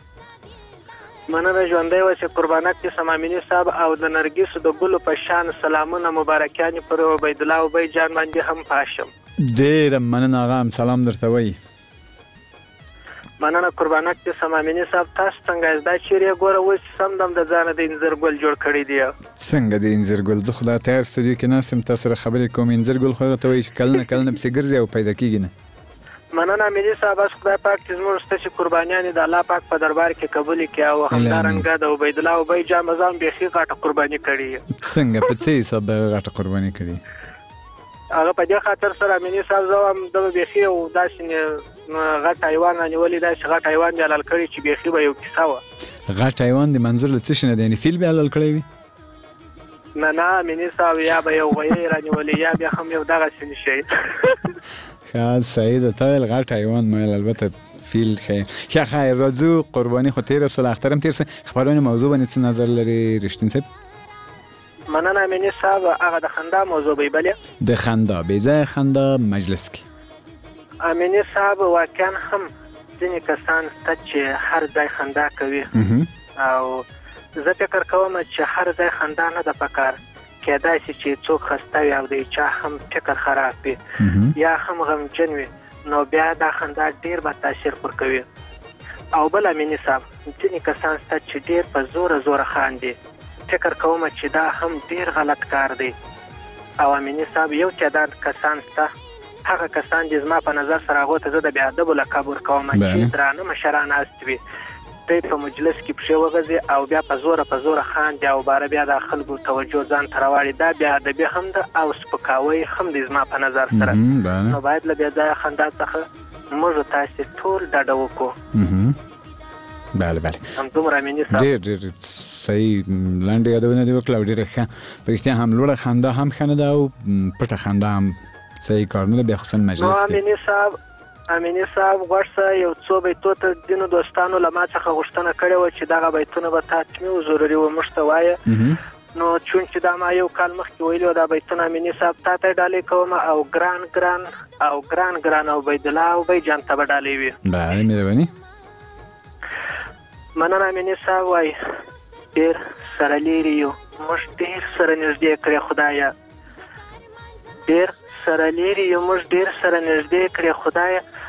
مننه ژوندی اوسې قربانک دې سم امیني صاحب او د نرګسو د ګلو په شان سلامونه مبارکیانې پر عبیدالله ابی جان باندې هم پاشم. ډېره مننه هغه هم سلام درته وایي. مننه قربانک دې سم امیني صاحب تاسو څنګه یاست؟ دا چیرې یې ګوره اوس سم دم د ځانه د انځر ګل جوړ کړی دی. څنګه د انځر ګل؟ زه خو دا تیار استودیو کې ناست یم تا سره خبرې کوم. انځر ګل خو هغه ته وایي چې کله نه کله نه پسې ګرځي او پیدا کېږي نه. مننه امیني صاحب بس خدای پاک چې زموږ ستاسې قربانیانې د الله پاک په دربار کې قبولې کړي او همدارنګه د عبیدالله ابی جان مزام بیخي غټه قرباني کړې. څنګه په څه حساب به غټه قرباني کړې؟ هغه په دې خاطر سره امیني صاحب زه هم دغه بیخي یو داسې غټ حیوان رانیولي داسې غټ حیوان دې حلال کړی چې بیخي به یو کیسه وه. غټ حیوان د منظور له څه شي نه دی؟ یعنې فیل به حلال کړی وي؟ نه نه امیني صاحب یا به یو غویی رانیولي یا بیا هم یو دغسې شی. ښه صحیح ده تا ویل غټ حیوان ما ویل البته فیل ښه. ښه خیر راځو قرباني خو تېره سوله اختر هم تېر سه. خبرونه موضوع باندې څه نظر لري رښتین صاحب؟ مننه امیني صاحب هغه د خندا موضوع به بلې د خندا بې ځایه خندا مجلس کې. امیني صاحب واقعا هم ځینې کسان شته چې هر ځای خندا کوي او زه فکر کوم چې هر ځای خندا نه ده پکار. کېدای شي چې څوک خسته وي او د چا هم فکر خراب وي یا هم غمجن وي نو بیا دا خندا ډېر به تاثیر ورکوي. او بل امیني صاحب ځینې کسان شته چې ډېر په زوره زوره خاندي. فکر کوم چې دا هم ډېر غلط کار دی. او امیني صاحب یو تعداد کسان شته هغه کسان چې زما په نظر سره هغو ته زه د بېادبو لقب ورکوم چې درانه مشران ناست وي دوی په مجلس کې پښې وغځي او بیا په زوره په زوره خاندي او باره بیا د خلکو توجه ځان ته راواړي. دا بېادبي هم ده او سپکاوی هم دی زما په نظر سره. نو باید له بېځایه خندا څخه موږ تاسې ټول ډډه وکړو. بله بله همدومره امیني صاحب ډېر ډېر صحیح لنډې یادونه دې وکړه او ډېره ښه. په رښتیا هم لوړه خندا هم ښه نه ده او پټه خندا هم صحیح کار نه ده بیا خصوصا مجلس کې. امیني صاحب امیني صاحب غوږ څه یو څو بیتو ته ځینو دوستانو له ما څخه غوښتنه کړې وه چې دغه بیتونه به تا ته مې ضروري وه موږ ته وایه. نو چون چې دا ما یو کال مخکې ویلي وه دا بیتونه امیني صاحب تا ته یې ډالۍ کوم او ګران ګران او ګران ګران عبیدالله ابی جان ته به ډالۍ وي. بله مهرباني. مننه امیني صاحب وایي ډېر سره لیرې یو موږ ډېر سره نږدې کړې خدایه ډېر سره لیرې یو موږ ډېر سره نږدې کړې خدایه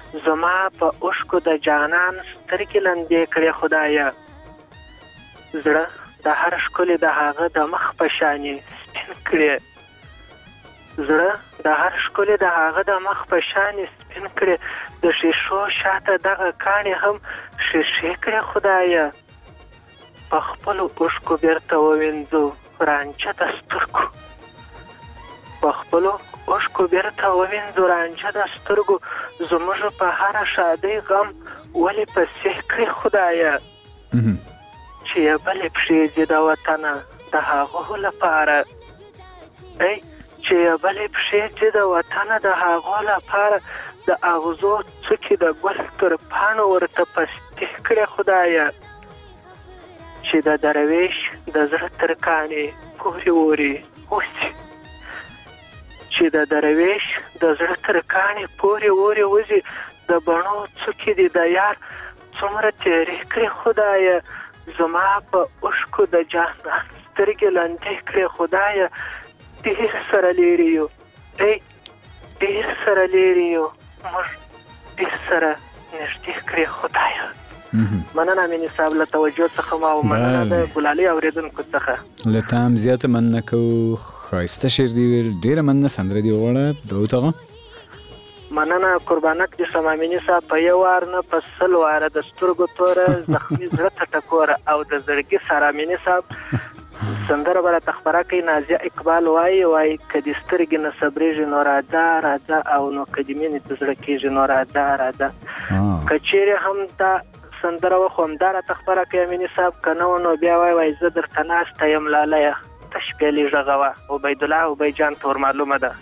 زما په اوښکو د جانان سترګې لندې کړې خدایه. زړه د هر ښکلي د هغه د مخ په شانې سپین کړې. زړه د هر ښکلي د هغه د مخ په شانې سپین کړې. د ښیښو شاته دغه کاڼې هم ښیښې کړې خدایه. په خپلو اوښکو بیرته ووینځو رانجه د سترګو. په خپلو اوښکو بیرته ووینځو رانجه د سترګو. زموږ په هره شادۍ غم ولې پسې کړې خدایه. چې یې بلې پښې دي د وطنه د هغو لپاره. ای چې یې بلې پښې دي د وطنه د هغو لپاره. د اغزو څوکې د ګل تر پاڼو ورته پستې کړې خدایه. چې د درویش د زړه تر کاڼې پورې ورې وځي. چې د درویش د زړه تر کاڼې پورې ورې وځي. د بڼو څوکې دي د یار څومره تېرې کړې خدایه. زما په اوښکو د جانان سترګې لندې کړې خدایه. ډېر سره لیرې یو ای ډېر سره لیرې یو موږ ډېر سره نږدې کړې خدایه. مننه امیني صاحب له توجه څخه ما او مننه د ګلالۍ اورېدونکو څخه. له تا هم زیاته مننه کوو. ښایسته شعر دې ویل. ډېره مننه. سندره دې وغواړه داود اغا. مننه قربانک دې شم امیني صاحب. په یو وار نه په سل واره د سترګو توره زخمي زړه ته ټکوره او د زړګي سره امیني صاحب سندره به راته خپره کوي. نازیه اقبال وایي وایي که دې سترګې نه صبرېږي نو راځه راځه او نو که دې مینې ته زړه کېږي نو راځه راځه. که چیرې هم دا سندره وخو همدا راته خپره کوي امیني صاحب. که نه و نو بیا وایي وایي زه درته ناسته یم لالیه تش پیالې غږوه. عبیدالله عبید جان تور معلومه ده.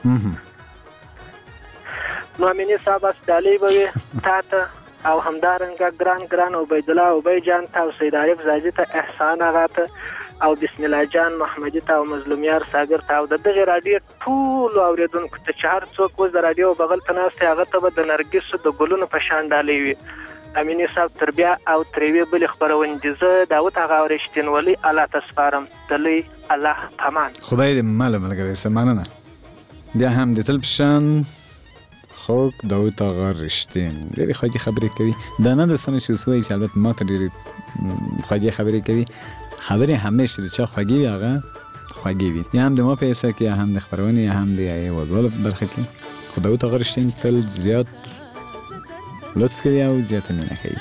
نو امیني صاحب بس ډالۍ به وي تا ته او همدارنګه ګران ګران عبیدالله عبید جان ته او سید عارف زاجي ته احسان اغا ته او بسم الله جان محمدي ته او مظلومیار صابر ته او د دغه رادیو ټولو اوریدونکو ته چې هر څوک اوس د رادیو بغل ته ناست دی هغه ته به د نرګسو د ګلونو په شان ډالۍ وي. امیني صاحب تر بیا او تر یوې بلې خپرونې زه داود هغه رښتینولي الله ته سپارم. تلئ الله پامان. خدای دې ماله ملګری سه. مننه. بیا هم د تل په شان خوږ داود آقا رښتین ډېرې خوږې خبرې کوي. دا نه دوستانو چې اوس وایي چې البته ما ته ډېرې خوږې خبرې کوي. خبرې همیشه د چا خوږې وي هغه خوږې وي. یا هم د ما په حصه کې یا هم د خپرونې یا هم د وضعالو په برخه کې. خو داود آقا رښتین تل زیات لطف کوي او زیاته مینه کوي.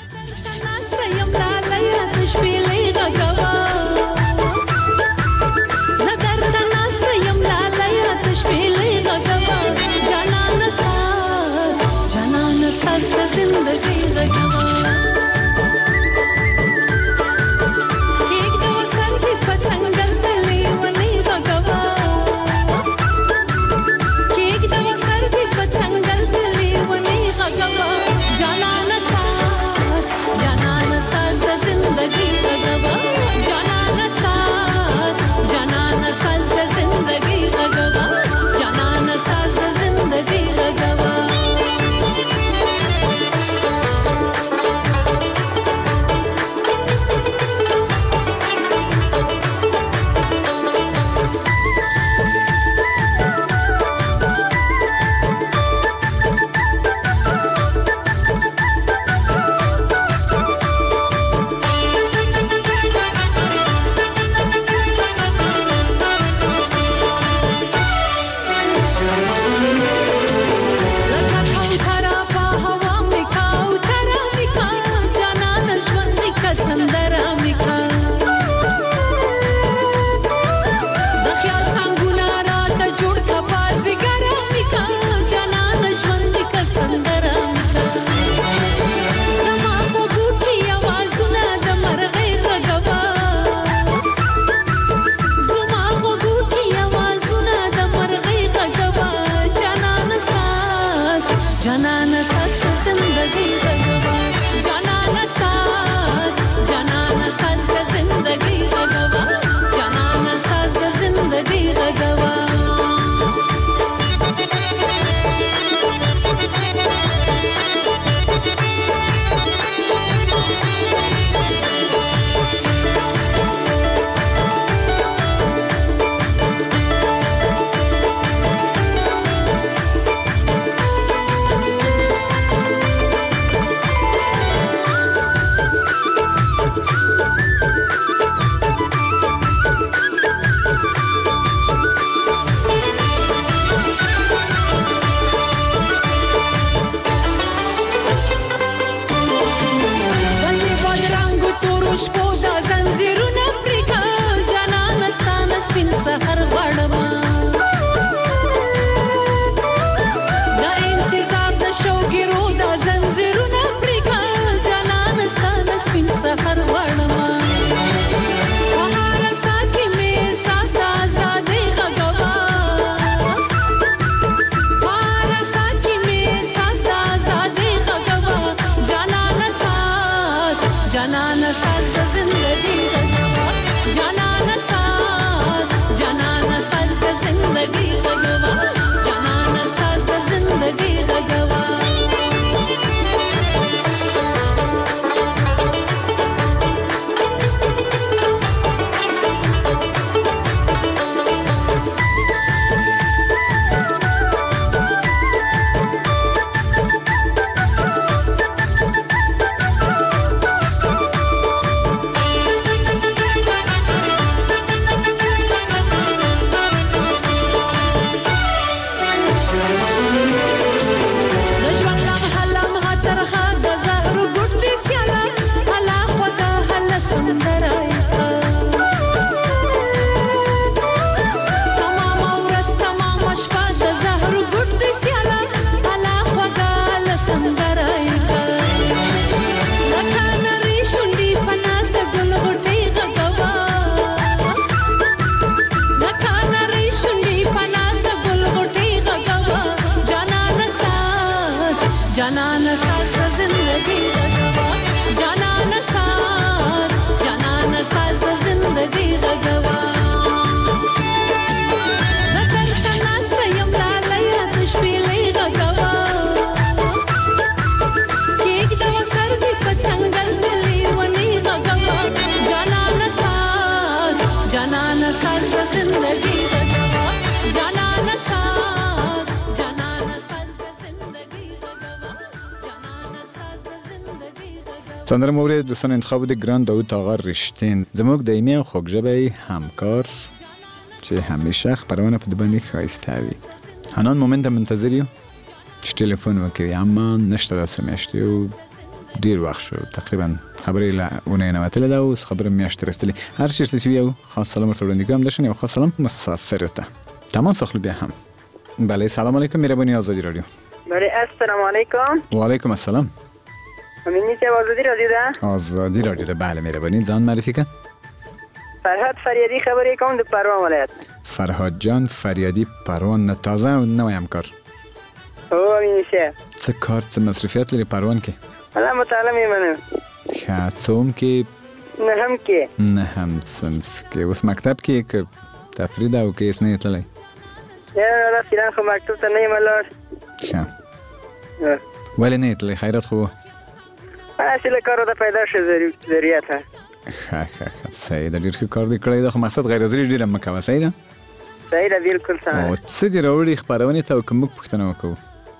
سندره مورد دوستان انتخاب د ګران داود آقا رشتین زموږ دایمي او خوږژبی همکار چې همیشه خبرونه په باندې ښایسته وي. حنان مومنت منتظر یو چې ټلیفون وکړي، اما نشته داسې میاشتې او ډیر وخت شو تقریبا خبرې له اونۍ نه وتلې ده، اوس خبره میاشتې رسېدلې. هر چېرته چې وي یو خاص سلام ورته وړاندې کوم. داشتن یو خاص سلام مسافرو ته تماس اخلو بیا هم. بله سلام علیکم، مهربانی آزادی رادیو. بله السلام علیکم. و علیکم السلام. امینی صاحب آزادی رادیو ده؟ آزادی رادیو ده. بله مهربانی ځان معرفي که. فرهاد فریادی خبرې کوم د پروان ولایت. فرهاد جان فریادی پروان نه، تازه او نوی همکار. او امینی صاحب څه کار څه مصروفیت لري پروان کې؟ الله متعلم یې منم. ښه څوم کې؟ نهم کې. نهم صنف کې. اوس مکتب کې که تفریح ده او که هېڅ نه یې تللی؟ یاره الله فیلان خو مکتب ته نه یم لاړ. ښه ولې نه یې تللی؟ خیرات خو و؟ هسې له کاره د پیدا شه ضرورت. ښه ښه ښه صحیح ده، ډېر ښه کار دې کړی ده، خو مقصد غیر حاضري ډېره مه کوه. صحیح ده؟ صحیح ده بلکل سمه. او څه دې راوړي خپرونې ته او که موږ پوښتنه وکړو؟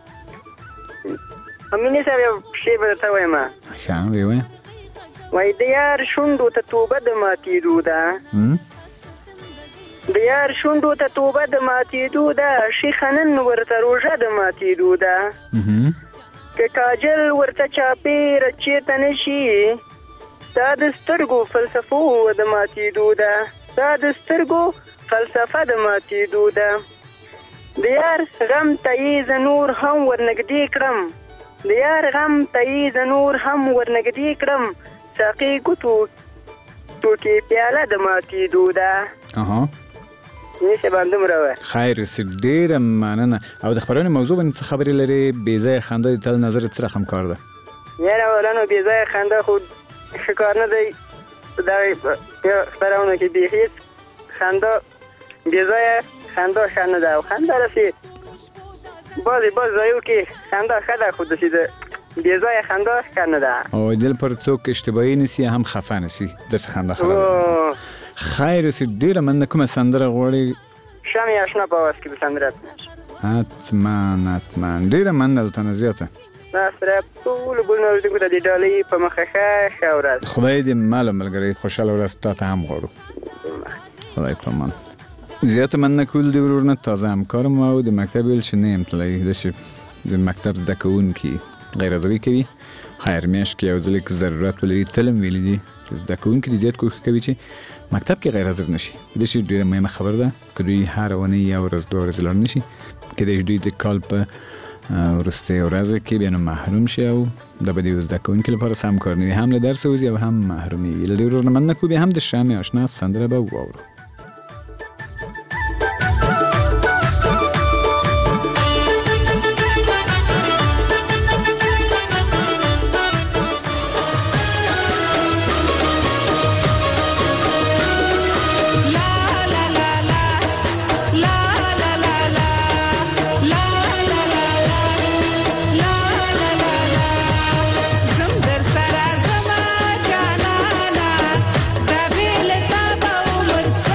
امیني صاحب یو شی به درته وایم. ښه ویې وایه. وایي د یار شونډو ته توبه د ماتېدو ده، د یار شونډو ته توبه د ماتېدو ده، شیخه نن ورته روژه د ماتېدو ده، که کاجل ورته چاپېره چېرته نه شي، دا د سترګو فلسفو د ماتېدو ده، دا د سترګو فلسفه د ماتېدو ده. د یار غم ته یې زه نور هم ورنږدې کړم، د یار غم ته یې زه نور هم ورنږدې کړم، ساقي ګوتو ټوټې پیاله د ماتېدو ده. اها نیسه باندې مروه. خیر اوسې، ډېره مننه. او د خبرونې موضوع باندې څه خبرې لري؟ بې ځایه خندا د تل نظر څه رقم کار ده؟ یاره اوله نو بې ځایه خندا خو ښه کار نه دی. دغه خپرونه کې بیخي هېڅ خندا بې ځایه خندا ښه نه ده، او خندا داسې بعضې بعض ځایو کې خندا ښه ده، خو داسې د بې ځایه خندا ښه نه ده. او دل پر څوک اشتباهي نیسي هم خفه نیسي، داسې خندا خرابه. خیر اوسې، ډېره مننه. کومه سندره غواړې؟ شمع اشنا په اواز کې به سندره حتما حتما. ډېره مننه له تنه زیاته. دا سره ټولو ګلونو اورېدونکو ته د ډالۍ په مخه ښه ښه ورځ. خدای دې مال او ملګري خوشحاله ورځ تا ته هم غواړو. خدای پامان. زیاته مننه کول دې ورور نه. تازه همکارم او د مکتب ویل چې نه یم تللی، داسې د مکتب زده کوونکي غیر حاضري کوي. خیر میاشت کې یو ځل که ضرورت ولري تلم ویلي دي چې زده کوونکي دې زیات کوښښ کوي چې مکتب کې غیر حاضر نشي. دا شی ډېره مهمه خبره ده که دوی هر اونۍ یو ورځ دوه ورځې لاړ نشي، کیدای شي دوی د کال په وروستۍ ورځ کې بیا نو محروم شي، او دا به د زده کوونکي لپاره سم کار نه وي، هم له درس وځي او هم محرومیږي. له دې ورور نه مننه کوو. بیا هم د شمع اشنا سندره به واورو. زم در سره زما جانانا د بیل تا به عمر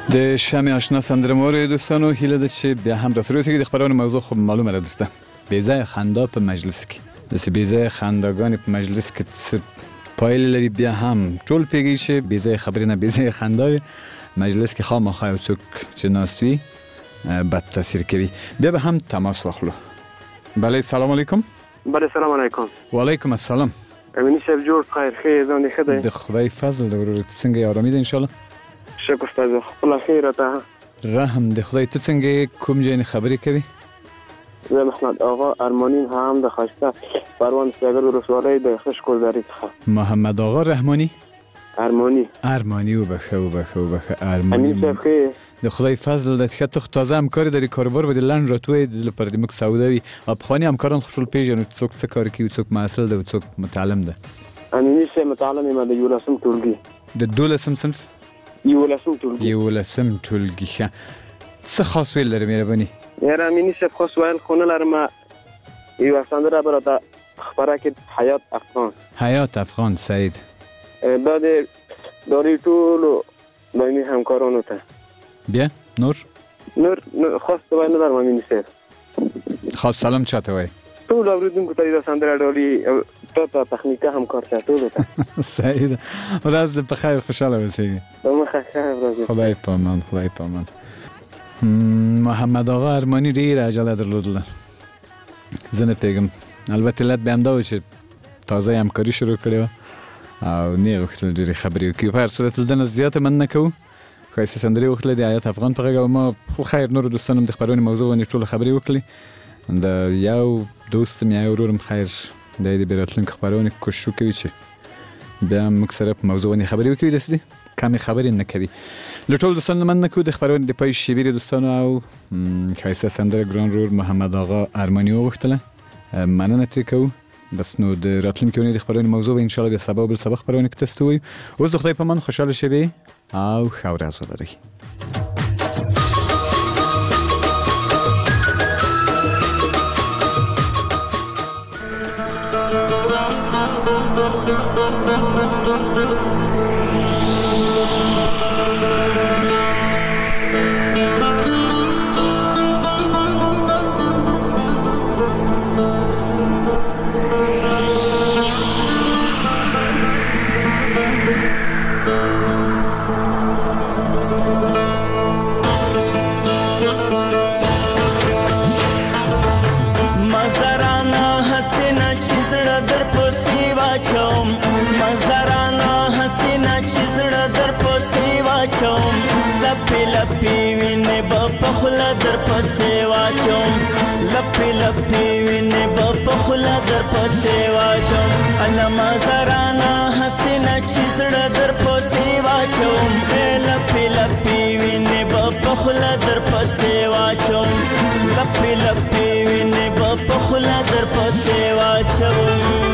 د شمع آشنا سندره مور دوستانو هیله ده چې بیا هم راسره اوسئ. د خبرونو موضوع خو معلومه ده دوسته، بې ځایه خندا په مجلس کې، داسې بې ځایه خنداګانې په مجلس کې څه پایله لري. بیا هم ټول پوهېږي چې بې ځایه خبرې نه بې ځایه خندا وي، مجلس کې خامخا یو څوک چې ناست وي بد تاثیر کوي. بیا به هم تماس واخلو. بله سلام علیکم. بله سلام علیکم. وعلیکم السلام. امینی صاحب جوړ خیر خیر ځان ښه دی؟ د خدای فضل د ورور څنګه یې آرامي ده انشاءالله؟ شکر استاد خپل خیر ته رحم د خدای. ته څنګه کوم ځای نه خبرې کوي؟ زه محمد آقا ارمانی هم د خاشته پروان سیاگر ولسوالۍ د خشکورداری څخه. محمد آقا رحمانی ارمانی ارمانی و بخه و بخه و بخه ارمانی. امین صاحب خیر د خدای فضل د تخت تو تازه همکاری داری کاروبار بده لند راتوی د پر دمک سعودوی افغانی همکاران خوشل پیژنو څوک څه کار کوي څوک مسئله ده څوک متعلم ده. امینی صاحب متعلم ما د یولسم ټولګي د دولسم صنف یولسم ټولګي یولسم ټولګي ښه. څه خاص ویل لري مهرباني؟ یاره امینی صاحب خاص ویل خو نه لرم. یو سندره براته خبره کې حیات افغان حیات افغان سعید دا د داری ټولو دایمي همکارانو ته. بیا نور نور خاص ته وای نه درم امینی صاحب. خاص سلام چاته وای؟ ټول اوریدونکو ته دا سندره ډالي ته ته تخنیکه همکار ته ټول ته. سعید ورځ په خیر خوشاله اوسئ. مخه خیر ورځ. خدای پامان خدای پامان. محمد آقا ارمانی ډیر عجله درلودله. زه نه پیږم البته لات به هم دا و چې تازه همکاري شروع کړې او نه غوښتل ډېرې خبرې وکړي. په هر صورت دنه زیاته من نه کوو. ښایسته سندرې وغوښتلې د حیات افغان په غږ او ما خو خیر نورو دوستانو هم د خپرونې موضوع باندې ټوله خبرې وکړلې. د یو دوست مې یو ورور م خیر دی د بیا راتلونکي خپرونې کوشش وکوي چې بیا هم موږ سره په موضوع باندې خبرې وکړي. داسې کمې خبرې نه کوي. له ټولو دوستانو من نه کوو د خپرونې د پای شیبېرې دوستانو او ښایسته سندره ګران ورور محمد آقا ارماني وغوښتله. مننه ترې کوو. بس نو د راتلونکي اونۍ د خپرونې موضوع به انشاءالله بیا سبا او بل سبا خپرونې کې تاسو ته ووایو. اوس د خدای په امان خوشحاله شوې او ښه ورځ ولرئ. لپی لپی وینه با پخلا در پسې واچوم علما زرانا حسینا چیزړه در پسې واچوم لپی لپی وینه با پخلا در پسې واچوم لپی لپی وینه با پخلا در پسې واچوم.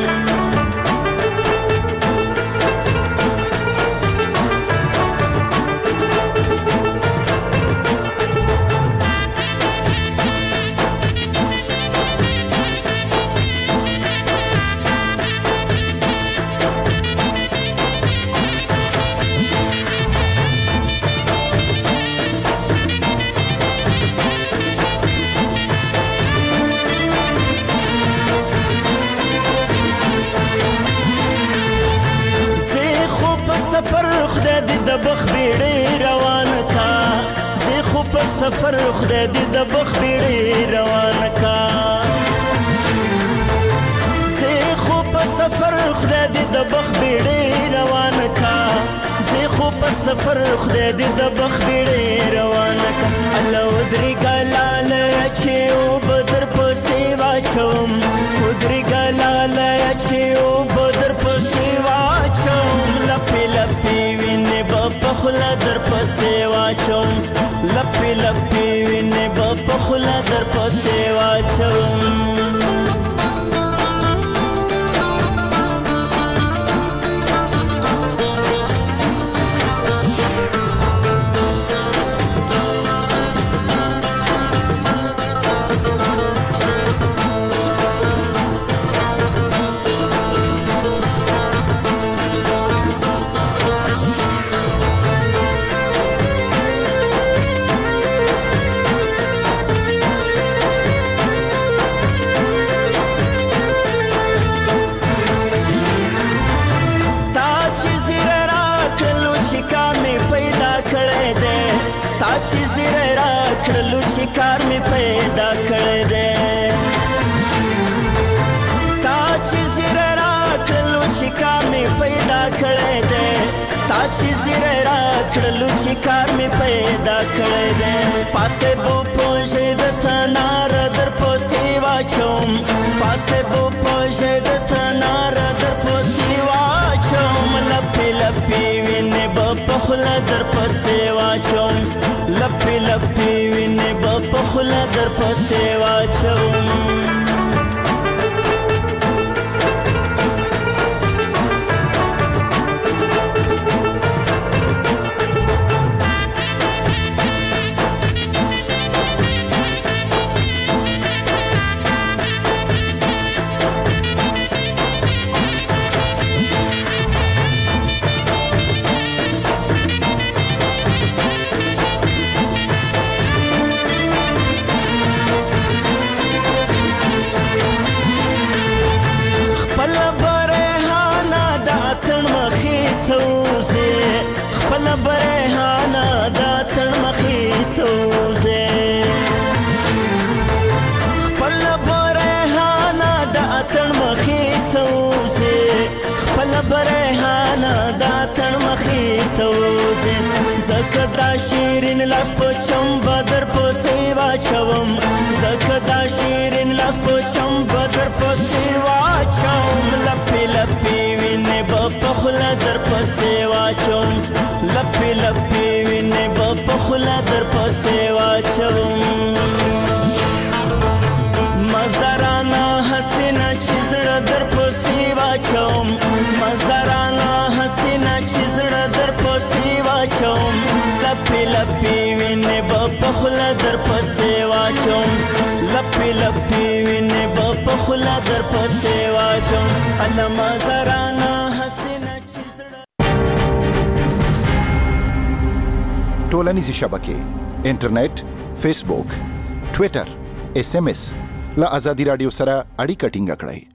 سفر خدای دې د بخ بیړې روان کا زه خو په سفر خدای دې د بخ بیړې روان کا زه خو په سفر خدای دې د بخ بیړې روان کا الله ودري ګلال چې او بدر پسې واچوم ودري ګلال چې او بدر پسې واچوم لپی لپی وینه په خلا در پسې واچوم لپی لپی وینه په خلا در پسې واچوم. چې کار مې پیدا کړی دی تا چې زیری راکړلو چې کار مې پیدا کړی دی تا چې زیری راکړلو چې کار مې پیدا کړی دی تا چې زیری راکړلو چې کار مې پیدا کړی دی پاسته بو پوژې د تنار در پسې واچوم پاسته بو پوژې د تنار در پسې واچوم لپې لپې وینې به په خوله در پسې واچوم لپې لپې وینې به په خوله در پسې واچوم زکه دا شیرین لاس په چمبه در پسې واچوم زکه دا شیرین لاس په چمبه در پسې واچوم لپې لپې وینې به په خوله در پسې واچوم لپې لپې وینې به په خوله در پسې واچوم مزارانه حسینه چې زړه در پسې واچوم مزارانه حسینه چې زړه در پسې واچوم لپې لپې وینې به په خوله در پسې واچوم لپې لپې وینې به په خوله در پسې واچوم الله مزارانه حسینه چې زړه ټولنیزې شبکې انټرنیټ فیسبوک ټویټر اس ام اس له ازادي راډیو سره اړیکه ټینګه کړئ